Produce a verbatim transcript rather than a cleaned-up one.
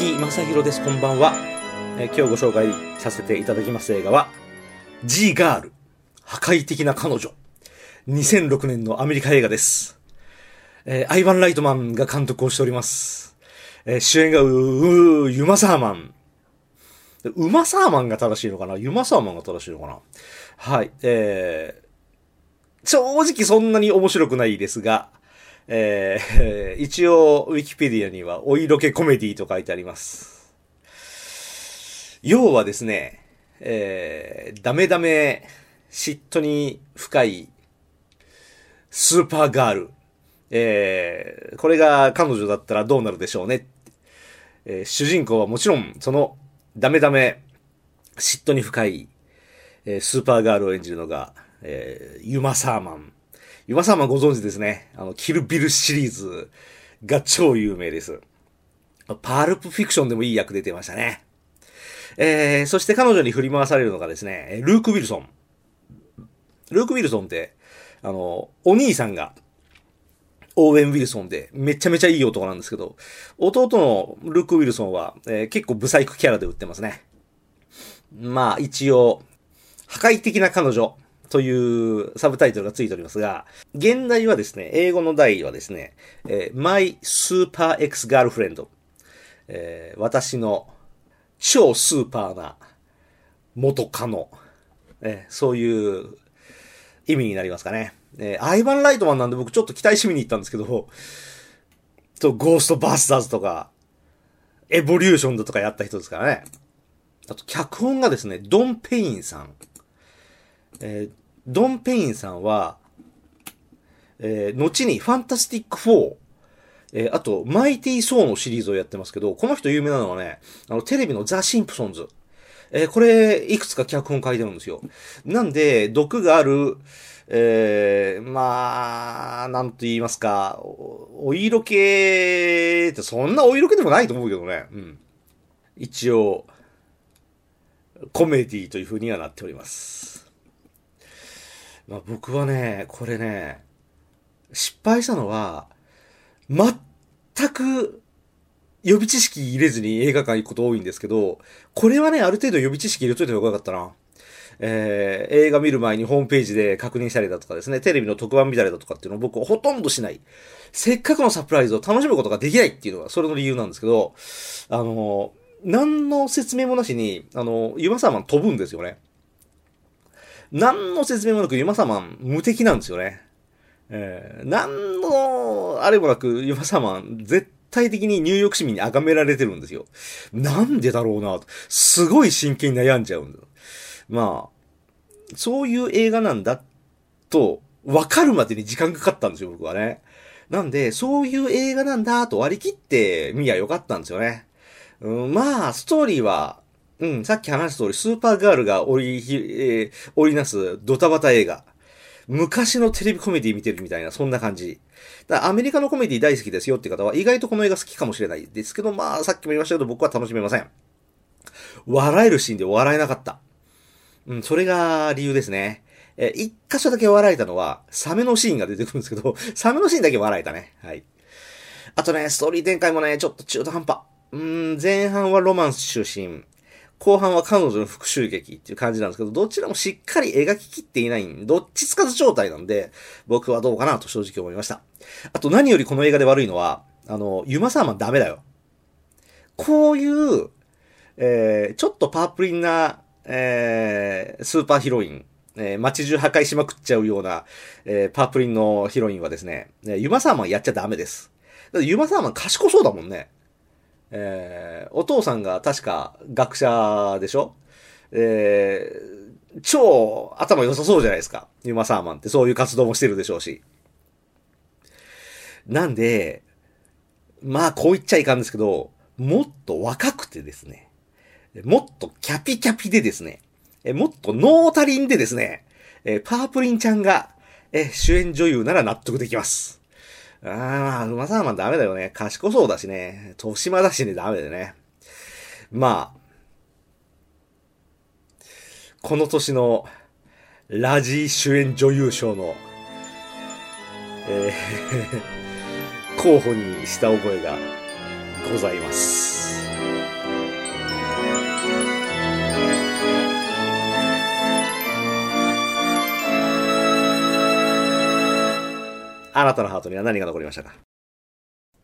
木正宏です。こんばんは。えー今日ご紹介させていただきます映画は G ガール破壊的な彼女、にせんろくねんのアメリカ映画です。えーアイヴァン・ライトマンが監督をしております。えー主演がううユマ・サーマン。ウマ・サーマンが正しいのかな、ユマ・サーマンが正しいのかな。はい。えー、正直そんなに面白くないですが、えー、一応ウィキペディアにはお色気コメディと書いてあります。要はですね、えー、ダメダメ嫉妬に深いスーパーガール、えー、これが彼女だったらどうなるでしょうね。えー、主人公はもちろんそのダメダメ嫉妬に深い、えー、スーパーガールを演じるのが、えー、ユマ・サーマン。ユマ・サーマンご存知ですね。あの、キル・ビルシリーズが超有名です。パルプ・フィクションでもいい役出てましたね。えー、そして彼女に振り回されるのがですね、ルーク・ウィルソン。ルーク・ウィルソンって、あの、お兄さんが、オーウェン・ウィルソンで、めちゃめちゃいい男なんですけど、弟のルーク・ウィルソンは、えー、結構ブサイクキャラで売ってますね。まあ、一応、破壊的な彼女というサブタイトルがついておりますが、現代はですね、英語の題はですね、えー、My Super Ex Girlfriend、えー、私の超スーパーな元カノ、えー、そういう意味になりますかね。えー、アイヴァン・ライトマンなんで僕ちょっと期待して見に行ったんですけど、とゴーストバスターズとか、エボリューションだとかやった人ですからね。あと、脚本がですね、ドン・ペインさん。えー、ドン・ペインさんは、えー、後にファンタスティックフォー、えー、あと、マイティ・ソーのシリーズをやってますけど、この人有名なのはね、あの、テレビのザ・シンプソンズ。えー、これ、いくつか脚本書いてるんですよ。なんで、毒がある、えー、まあ、なんと言いますか、お、お色気って、そんなお色気でもないと思うけどね。うん。一応、コメディという風にはなっております。まあ、僕はね、これね、失敗したのは、全く予備知識入れずに映画館行くこと多いんですけど、これはね、ある程度予備知識入れといた方がよかったな。えー、映画見る前にホームページで確認したりだとかですね、テレビの特番見たりだとかっていうのを僕ほとんどしない。せっかくのサプライズを楽しむことができないっていうのがそれの理由なんですけど、あの、何の説明もなしに、あの、ユマサーマン飛ぶんですよね。何の説明もなくユマサーマン無敵なんですよね。えー、何のあれもなくユマサーマン絶対的にニューヨーク市民に崇められてるんですよ。なんでだろうなと。すごい真剣に悩んじゃうんだ。まあ、そういう映画なんだと分かるまでに時間かかったんですよ、僕はね。なんで、そういう映画なんだと割り切って見りゃよかったんですよね。うん、まあ、ストーリーは、うん、さっき話した通り、スーパーガールが織り、えー、織りなすドタバタ映画。昔のテレビコメディ見てるみたいな、そんな感じ。だからアメリカのコメディ大好きですよって方は、意外とこの映画好きかもしれないですけど、まあ、さっきも言いましたけど、僕は楽しめません。笑えるシーンで笑えなかった。うん、それが理由ですね。えー、一箇所だけ笑えたのは、サメのシーンが出てくるんですけど、サメのシーンだけ笑えたね。はい。あとね、ストーリー展開もね、ちょっと中途半端。うーん、前半はロマンス中心。後半は彼女の復讐劇っていう感じなんですけど、どちらもしっかり描ききっていないん、どっちつかず状態なんで、僕はどうかなと正直思いました。あと何よりこの映画で悪いのは、あの、ユマサーマンダメだよ。こういう、えー、ちょっとパープリンな、えー、スーパーヒロイン、えー、街中破壊しまくっちゃうような、えー、パープリンのヒロインはですね、ユマサーマンやっちゃダメです。だってユマサーマン賢そうだもんね。えー、お父さんが確か学者でしょ。えー、超頭良さそうじゃないですか。ユマサーマンってそういう活動もしてるでしょうし。なんで、まあこう言っちゃいかんですけど、もっと若くてですね、もっとキャピキャピでですね、もっとノータリンでですね、パープリンちゃんが主演女優なら納得できます。ああ、ウマサーマンダメだよね。賢そうだしね。豊島だしね、ダメだよね。まあ、この年のラジー主演女優賞の、えー、候補にした覚えがございます。 あなたのハートには何が残りましたか？